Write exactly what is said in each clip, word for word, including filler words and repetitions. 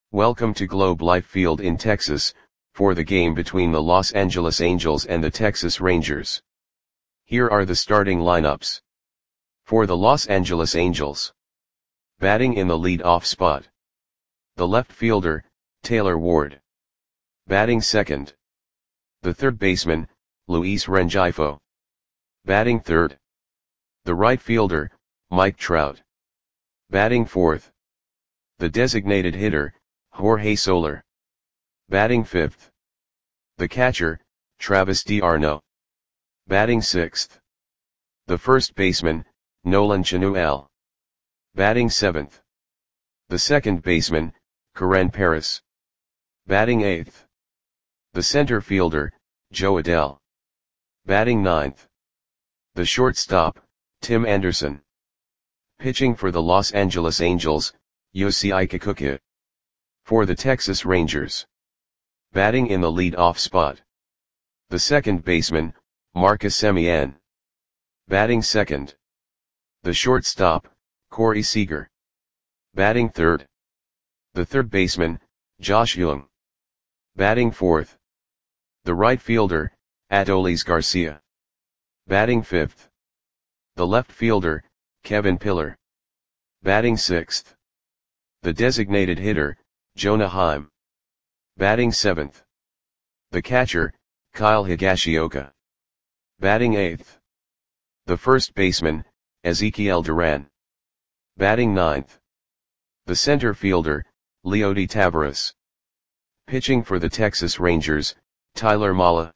Welcome to Globe Life Field in Texas, for the game between the Los Angeles Angels and the Texas Rangers. Here are the starting lineups. For the Los Angeles Angels. Batting in the lead-off spot. The left fielder, Taylor Ward. Batting second. The third baseman, Luis Rengifo. Batting third. The right fielder, Mike Trout. Batting fourth. The designated hitter, Jorge Soler. Batting fifth. The catcher, Travis d'Arnaud. Batting sixth. The first baseman, Nolan Chanuel. Batting seventh. The second baseman, Karen Paris. Batting eighth. The center fielder, Joe Adell. Batting ninth. The shortstop, Tim Anderson. Pitching for the Los Angeles Angels, Yosei Kikuchi. For the Texas Rangers. Batting in the lead-off spot. The second baseman, Marcus Semien. Batting second. The shortstop, Corey Seager. Batting third. The third baseman, Josh Jung. Batting fourth. The right fielder, Adolis Garcia. Batting fifth. The left fielder, Kevin Pillar. Batting sixth. The designated hitter, Jonah Heim. Batting seventh. The catcher, Kyle Higashioka. Batting eighth. The first baseman, Ezekiel Duran. Batting ninth. The center fielder, Leody Taveras. Pitching for the Texas Rangers, Tyler Mahle.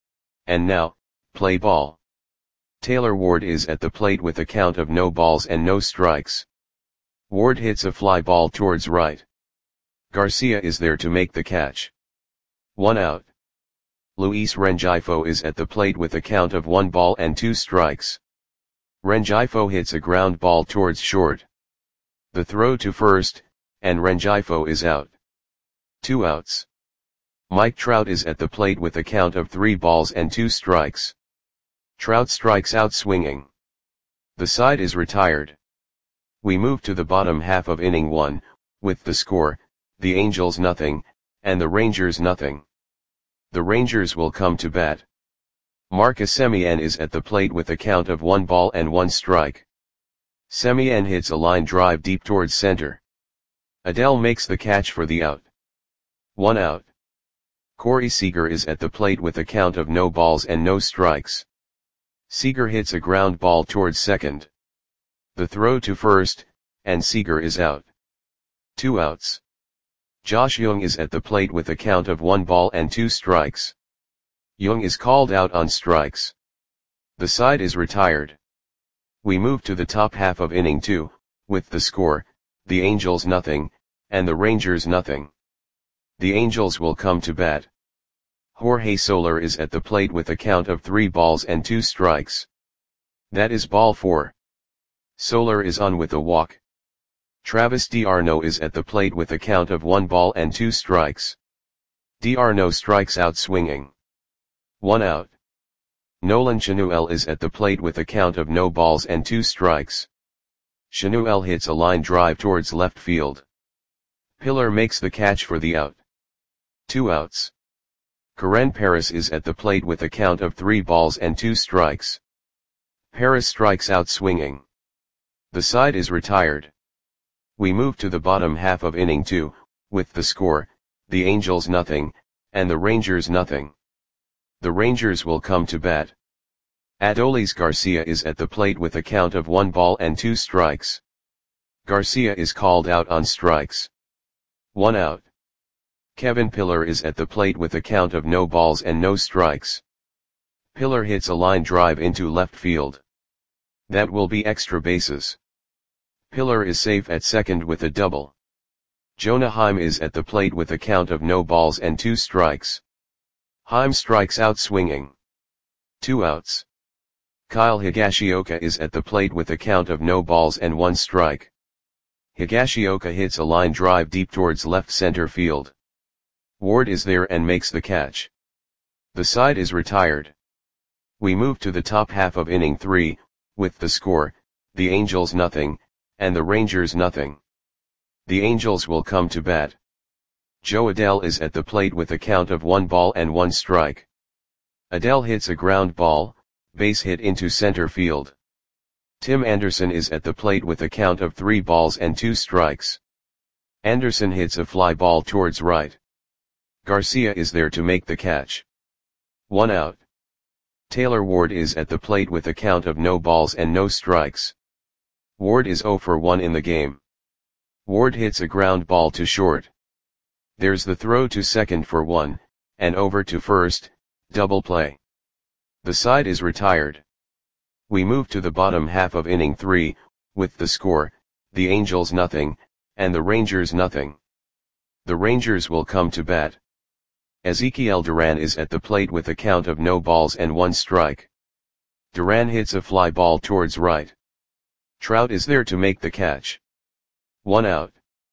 And now, play ball. Taylor Ward is at the plate with a count of no balls and no strikes. Ward hits a fly ball towards right. Garcia is there to make the catch. One out. Luis Rengifo is at the plate with a count of one ball and two strikes. Rengifo hits a ground ball towards short. The throw to first, and Rengifo is out. Two outs. Mike Trout is at the plate with a count of three balls and two strikes. Trout strikes out swinging. The side is retired. We move to the bottom half of inning one, with the score, the Angels nothing, and the Rangers nothing. The Rangers will come to bat. Marcus Semien is at the plate with a count of one ball and one strike. Semien hits a line drive deep towards center. Adell makes the catch for the out. One out. Corey Seager is at the plate with a count of no balls and no strikes. Seager hits a ground ball towards second. The throw to first, and Seager is out. Two outs. Josh Jung is at the plate with a count of one ball and two strikes. Jung is called out on strikes. The side is retired. We move to the top half of inning two, with the score, the Angels nothing, and the Rangers nothing. The Angels will come to bat. Jorge Soler is at the plate with a count of three balls and two strikes. That is ball four. Soler is on with a walk. Travis d'Arnaud is at the plate with a count of one ball and two strikes. D'Arnaud strikes out swinging. One out. Nolan Chanuel is at the plate with a count of no balls and two strikes. Chanuel hits a line drive towards left field. Pillar makes the catch for the out. Two outs. Karen Paris is at the plate with a count of three balls and two strikes. Paris strikes out swinging. The side is retired. We move to the bottom half of inning two, with the score, the Angels nothing, and the Rangers nothing. The Rangers will come to bat. Adolis Garcia is at the plate with a count of one ball and two strikes. Garcia is called out on strikes. One out. Kevin Pillar is at the plate with a count of no balls and no strikes. Pillar hits a line drive into left field. That will be extra bases. Pillar is safe at second with a double. Jonah Heim is at the plate with a count of no balls and two strikes. Heim strikes out swinging. Two outs. Kyle Higashioka is at the plate with a count of no balls and one strike. Higashioka hits a line drive deep towards left center field. Ward is there and makes the catch. The side is retired. We move to the top half of inning three, with the score, the Angels nothing, and the Rangers nothing. The Angels will come to bat. Jo Adell is at the plate with a count of one ball and one strike. Adell hits a ground ball, base hit into center field. Tim Anderson is at the plate with a count of three balls and two strikes. Anderson hits a fly ball towards right. Garcia is there to make the catch. One out. Taylor Ward is at the plate with a count of no balls and no strikes. Ward is zero for one in the game. Ward hits a ground ball to short. There's the throw to second for one, and over to first, double play. The side is retired. We move to the bottom half of inning three, with the score, the Angels nothing, and the Rangers nothing. The Rangers will come to bat. Ezekiel Duran is at the plate with a count of no balls and one strike. Duran hits a fly ball towards right. Trout is there to make the catch. One out.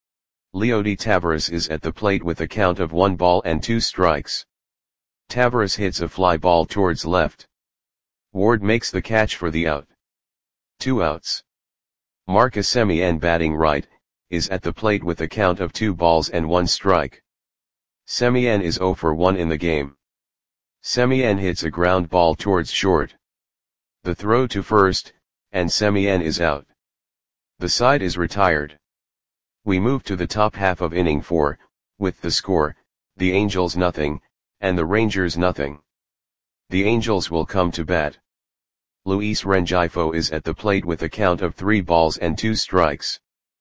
Leody Taveras is at the plate with a count of one ball and two strikes. Taveras hits a fly ball towards left. Ward makes the catch for the out. Two outs. Marcus Semien batting right, is at the plate with a count of two balls and one strike. Semien is zero for one in the game. Semien hits a ground ball towards short. The throw to first, and Semien is out. The side is retired. We move to the top half of inning four, with the score, the Angels nothing, and the Rangers nothing. The Angels will come to bat. Luis Rengifo is at the plate with a count of three balls and two strikes.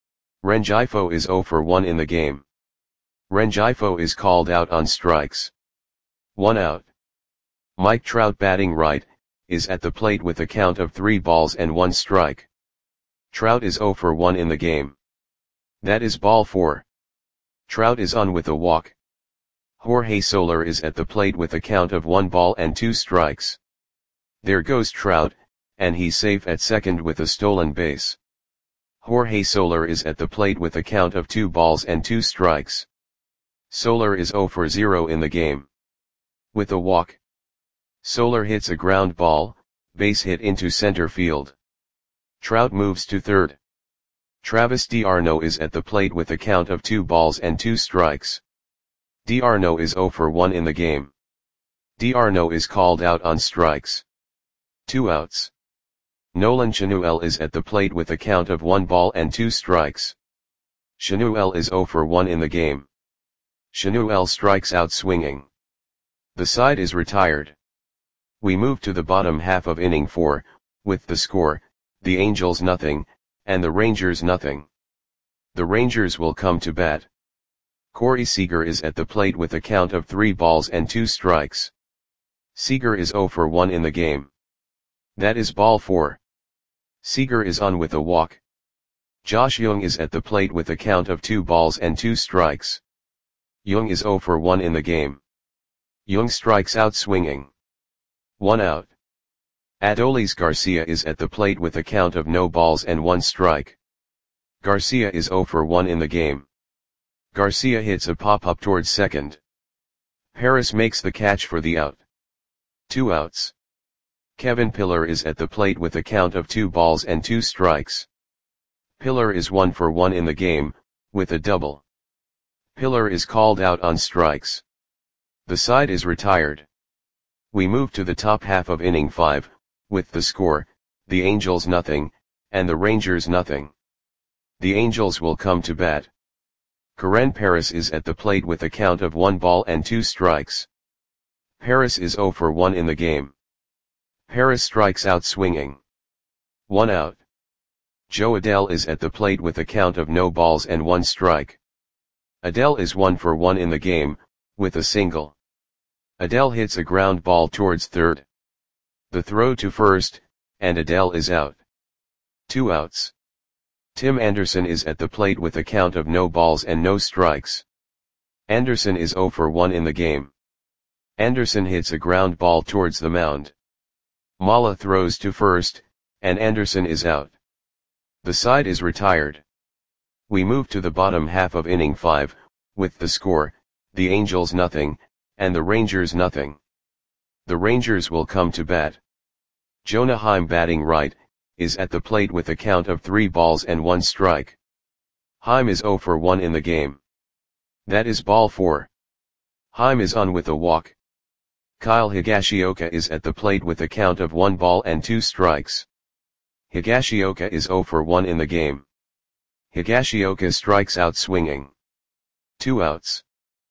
Rengifo is zero for one in the game. Rengifo is called out on strikes. One out. Mike Trout batting right, is at the plate with a count of three balls and one strike. Trout is zero for one in the game. That is ball four. Trout is on with a walk. Jorge Soler is at the plate with a count of one ball and two strikes. There goes Trout, and he's safe at second with a stolen base. Jorge Soler is at the plate with a count of two balls and two strikes. Soler is zero for zero in the game. With a walk. Soler hits a ground ball, base hit into center field. Trout moves to third. Travis d'Arnaud is at the plate with a count of two balls and two strikes. D'Arnaud is zero for one in the game. D'Arnaud is called out on strikes. Two outs. Nolan Chanuel is at the plate with a count of one ball and two strikes. Chanuel is zero for one in the game. Chanuel strikes out swinging. The side is retired. We move to the bottom half of inning four, with the score, the Angels nothing, and the Rangers nothing. The Rangers will come to bat. Corey Seager is at the plate with a count of three balls and two strikes. Seager is zero for one in the game. That is ball four. Seager is on with a walk. Josh Jung is at the plate with a count of two balls and two strikes. Jung is zero for one in the game. Jung strikes out swinging. One out. Adolis Garcia is at the plate with a count of no balls and one strike. Garcia is zero for one in the game. Garcia hits a pop-up towards second. Paris makes the catch for the out. Two outs. Kevin Pillar is at the plate with a count of two balls and two strikes. Pillar is one for one in the game, with a double. Pillar is called out on strikes. The side is retired. We move to the top half of inning five, with the score, the Angels nothing, and the Rangers nothing. The Angels will come to bat. Karen Paris is at the plate with a count of one ball and two strikes. Paris is zero for one in the game. Paris strikes out swinging. One out. Jo Adell is at the plate with a count of no balls and one strike. Adell is one for one in the game, with a single. Adell hits a ground ball towards third. The throw to first, and Adell is out. Two outs. Tim Anderson is at the plate with a count of no balls and no strikes. Anderson is zero for one in the game. Anderson hits a ground ball towards the mound. Mala throws to first, and Anderson is out. The side is retired. We move to the bottom half of inning five, with the score, the Angels nothing, and the Rangers nothing. The Rangers will come to bat. Jonah Heim batting right, is at the plate with a count of three balls and one strike. Heim is zero for one in the game. That is ball four. Haim is on with a walk. Kyle Higashioka is at the plate with a count of one ball and two strikes. Higashioka is zero for one in the game. Higashioka strikes out swinging. Two outs.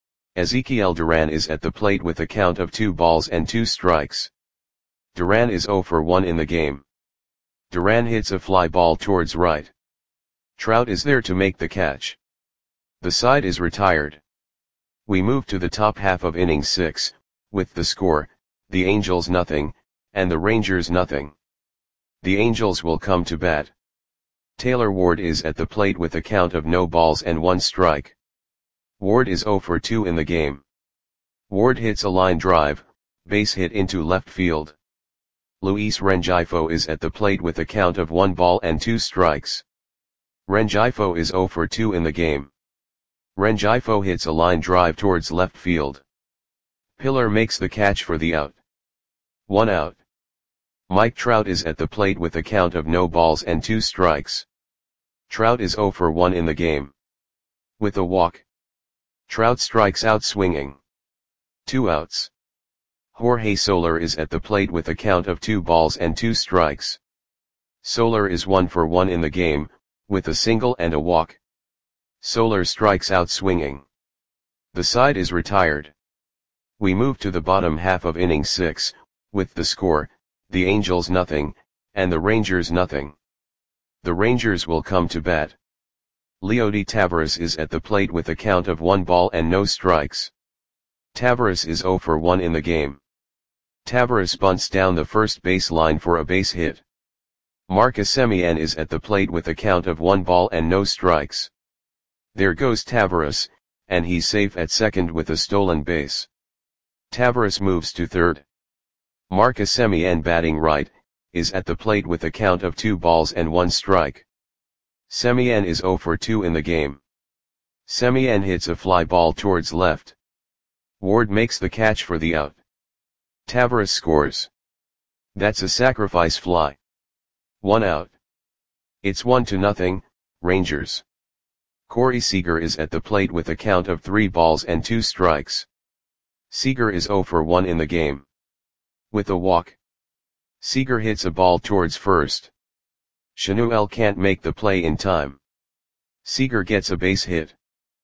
Ezekiel Duran is at the plate with a count of two balls and two strikes. Duran is zero for one in the game. Duran hits a fly ball towards right. Trout is there to make the catch. The side is retired. We move to the top half of inning six, with the score, the Angels nothing, and the Rangers nothing. The Angels will come to bat. Taylor Ward is at the plate with a count of no balls and one strike. Ward is zero for two in the game. Ward hits a line drive, base hit into left field. Luis Rengifo is at the plate with a count of one ball and two strikes. Rengifo is zero for two in the game. Rengifo hits a line drive towards left field. Pillar makes the catch for the out. One out. Mike Trout is at the plate with a count of no balls and two strikes. Trout is zero for one in the game. With a walk. Trout strikes out swinging. Two outs. Jorge Soler is at the plate with a count of two balls and two strikes. Soler is one for one in the game, with a single and a walk. Soler strikes out swinging. The side is retired. We move to the bottom half of inning six, with the score, the Angels nothing, and the Rangers nothing. The Rangers will come to bat. Leody Taveras is at the plate with a count of one ball and no strikes. Taveras is zero for one in the game. Taveras bunts down the first base line for a base hit. Marcus Semien is at the plate with a count of one ball and no strikes. There goes Taveras, and he's safe at second with a stolen base. Taveras moves to third. Marcus Semien, batting right, is at the plate with a count of two balls and one strike. Semien is zero for two in the game. Semien hits a fly ball towards left. Ward makes the catch for the out. Taveras scores. That's a sacrifice fly. One out. It's one to nothing, Rangers. Corey Seager is at the plate with a count of three balls and two strikes. Seager is zero for one in the game. With a walk. Seager hits a ball towards first. Shanuel can't make the play in time. Seager gets a base hit.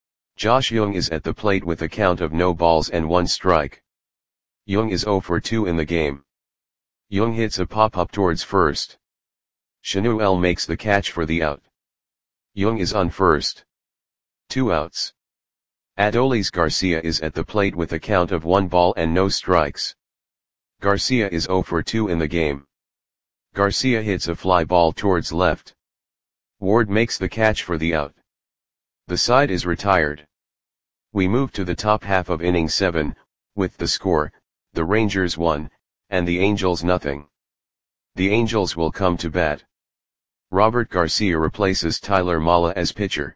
Josh Jung is at the plate with a count of no balls and one strike. Jung is zero for two in the game. Jung hits a pop-up towards first. Shanuel makes the catch for the out. Jung is on first. Two outs. Adolis Garcia is at the plate with a count of one ball and no strikes. Garcia is zero for two in the game. Garcia hits a fly ball towards left. Ward makes the catch for the out. The side is retired. We move to the top half of inning seven, with the score, the Rangers one, and the Angels nothing. The Angels will come to bat. Robert Garcia replaces Tyler Mala as pitcher.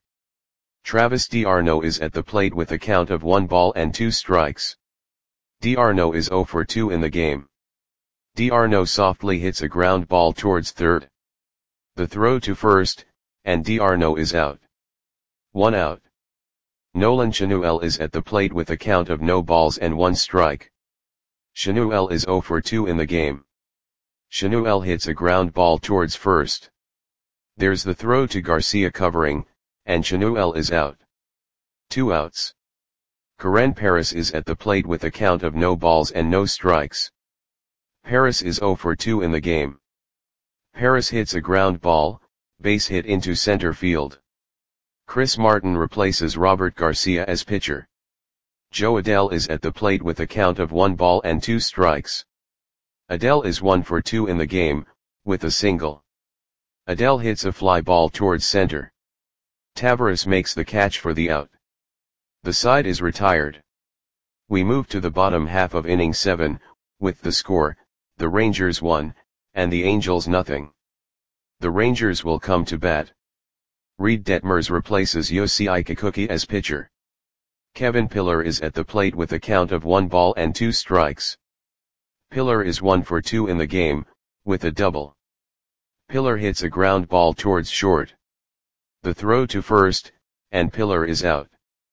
Travis d'Arnaud is at the plate with a count of one ball and two strikes. D'Arnaud is zero for two in the game. D'Arnaud softly hits a ground ball towards third. The throw to first, and D'Arnaud is out. One out. Nolan Shanuel is at the plate with a count of no balls and one strike. Shanuel is zero for two in the game. Shanuel hits a ground ball towards first. There's the throw to Garcia covering, and Shanuel is out. Two outs. Karen Paris is at the plate with a count of no balls and no strikes. Paris is zero for two in the game. Paris hits a ground ball, base hit into center field. Chris Martin replaces Robert Garcia as pitcher. Joe Adell is at the plate with a count of one ball and two strikes. Adell is one for two in the game, with a single. Adell hits a fly ball towards center. Taveras makes the catch for the out. The side is retired. We move to the bottom half of inning seven, with the score, the Rangers one, and the Angels nothing. The Rangers will come to bat. Reed Detmers replaces Yossi Kikuchi as pitcher. Kevin Pillar is at the plate with a count of one ball and two strikes. Pillar is one for two in the game, with a double. Pillar hits a ground ball towards short. The throw to first, and Pillar is out.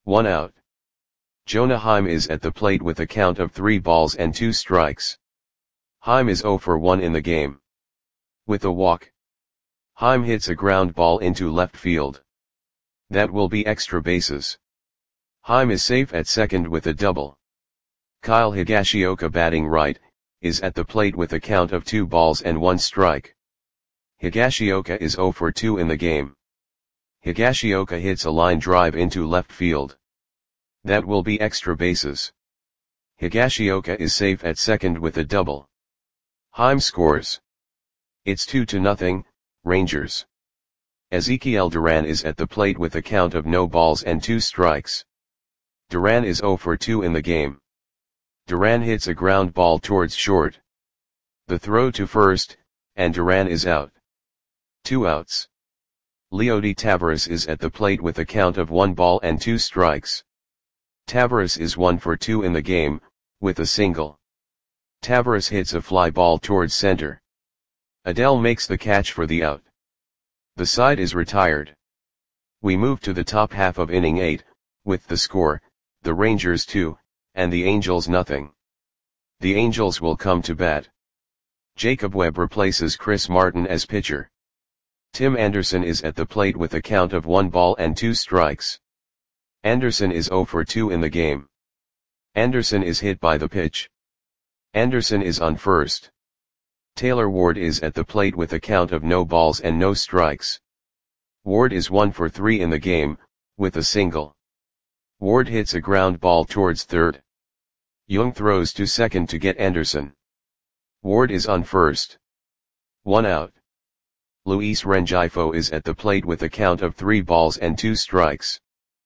One out. Jonah Heim is at the plate with a count of three balls and two strikes. Heim is zero for one in the game. With a walk, Heim hits a ground ball into left field. That will be extra bases. Heim is safe at second with a double. Kyle Higashioka, batting right, is at the plate with a count of two balls and one strike. Higashioka is zero for two in the game. Higashioka hits a line drive into left field. That will be extra bases. Higashioka is safe at second with a double. Heim scores. It's two to nothing, Rangers. Ezekiel Duran is at the plate with a count of no balls and two strikes. Duran is zero for two in the game. Duran hits a ground ball towards short. The throw to first, and Duran is out. Two outs. Leody Taveras is at the plate with a count of one ball and two strikes. Taveras is one for two in the game, with a single. Taveras hits a fly ball towards center. Adell makes the catch for the out. The side is retired. We move to the top half of inning eight, with the score, the Rangers two, and the Angels nothing. The Angels will come to bat. Jacob Webb replaces Chris Martin as pitcher. Tim Anderson is at the plate with a count of one ball and two strikes. Anderson is zero for two in the game. Anderson is hit by the pitch. Anderson is on first. Taylor Ward is at the plate with a count of no balls and no strikes. Ward is one for three in the game, with a single. Ward hits a ground ball towards third. Young throws to second to get Anderson. Ward is on first. One out. Luis Rengifo is at the plate with a count of three balls and two strikes.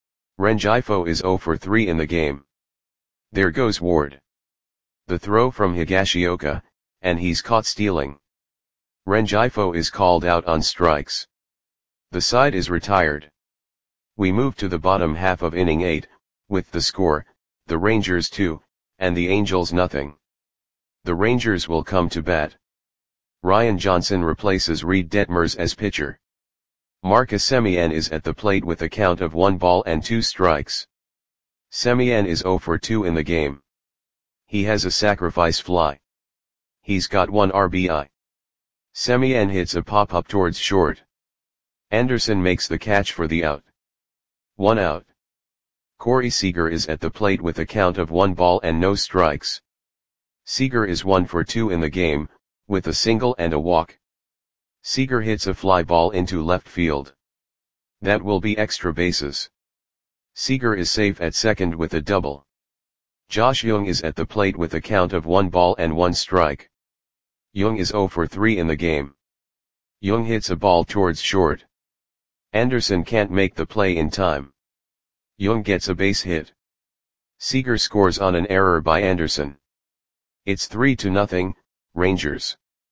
Rengifo is zero for three in the game. There goes Ward. The throw from Higashioka, and he's caught stealing. Rengifo is called out on strikes. The side is retired. We move to the bottom half of inning eight, with the score, the Rangers two, and the Angels nothing. The Rangers will come to bat. Ryan Johnson replaces Reed Detmers as pitcher. Marcus Semien is at the plate with a count of one ball and two strikes. Semien is zero for two in the game. He has a sacrifice fly. He's got one R B I. Semien hits a pop-up towards short. Anderson makes the catch for the out. One out. Corey Seager is at the plate with a count of one ball and no strikes. Seager is one for two in the game, with a single and a walk. Seager hits a fly ball into left field. That will be extra bases. Seager is safe at second with a double. Josh Jung is at the plate with a count of one ball and one strike. Jung is zero for three in the game. Jung hits a ball towards short. Anderson can't make the play in time. Jung gets a base hit. Seager scores on an error by Anderson. It's three to nothing, Rangers.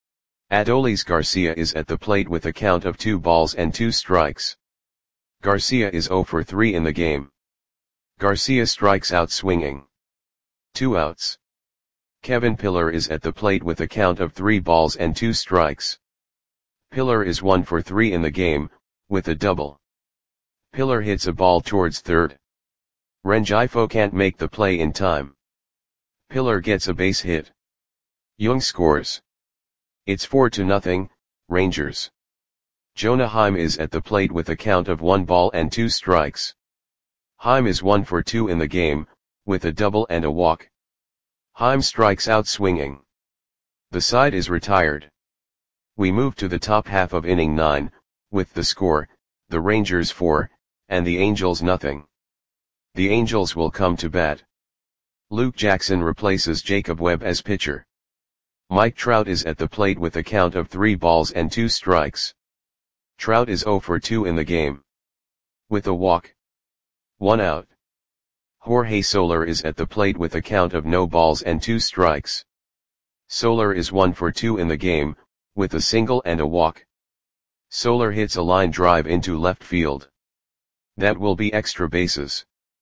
Adolis Garcia is at the plate with a count of two balls and two strikes. Garcia is zero for three in the game. Garcia strikes out swinging. Two outs. Kevin Pillar is at the plate with a count of three balls and two strikes. Pillar is one for three in the game, with a double. Pillar hits a ball towards third. Rengifo can't make the play in time. Pillar gets a base hit. Jung scores. It's four to nothing, Rangers. Jonah Heim is at the plate with a count of one ball and two strikes. Heim is one for two in the game, with a double and a walk. Heim strikes out swinging. The side is retired. We move to the top half of inning nine, with the score, the Rangers four, and the Angels nothing. The Angels will come to bat. Luke Jackson replaces Jacob Webb as pitcher. Mike Trout is at the plate with a count of three balls and two strikes. Trout is zero for two in the game. With a walk. One out. Jorge Soler is at the plate with a count of no balls and two strikes. Soler is one for two in the game, with a single and a walk. Soler hits a line drive into left field. That will be extra bases.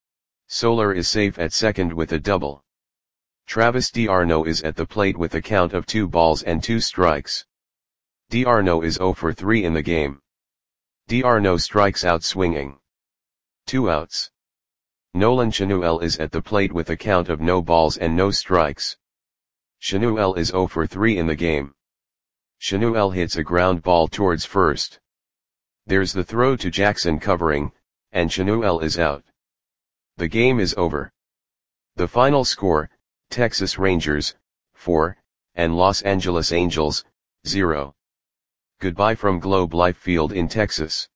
Soler is safe at second with a double. Travis d'Arnaud is at the plate with a count of two balls and two strikes. d'Arnaud is zero for three in the game. d'Arnaud strikes out swinging. Two outs. Nolan Schanuel is at the plate with a count of no balls and no strikes. Schanuel is zero for three in the game. Schanuel hits a ground ball towards first. There's the throw to Jackson covering, and Schanuel is out. The game is over. The final score, Texas Rangers, four, and Los Angeles Angels, zero. Goodbye from Globe Life Field in Texas.